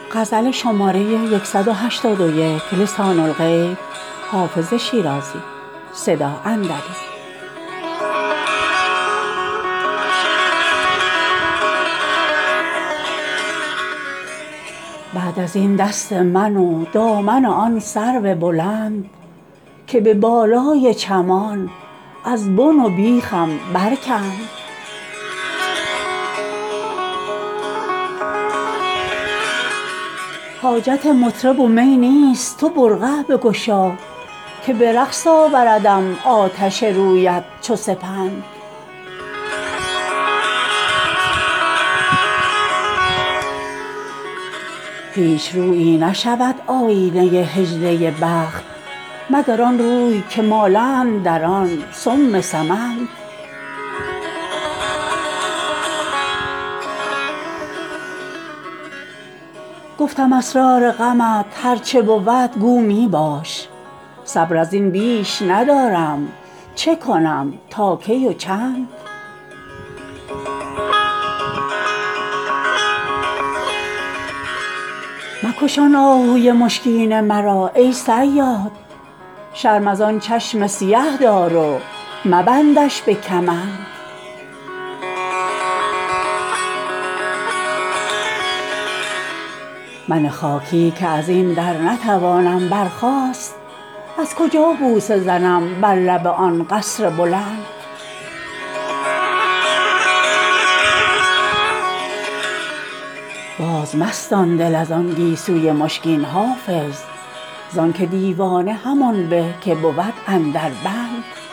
غزل شماره 181 لسان الغیب حافظ شیرازی صدا اندلی. بعد از این دست من و دامن آن سرو بلند که به بالای چمان از بن و بیخم برکند. حاجت مطرب و می نیست تو برقع بگشا که به رقص آوردم آتش رویت چو سپند. هیچ رویی نشود آیینه حجله بخت مگر آن روی که مالند در آن سم سمند. گفتم اسرار غمت هر چه بود گو می باش، صبر از این بیش ندارم چه کنم تا کی و چند. مکش آن آهوی مشکین مرا ای صیاد، شرم از آن چشم سیه دار و مبندش به کمند. من خاکی که از این در نتوانم برخاست، از کجا بوسه زنم بر لب آن قصر بلند. باز مستان دل از آن گیسوی مشکین حافظ، زانکه دیوانه همان به که بود اندر بند.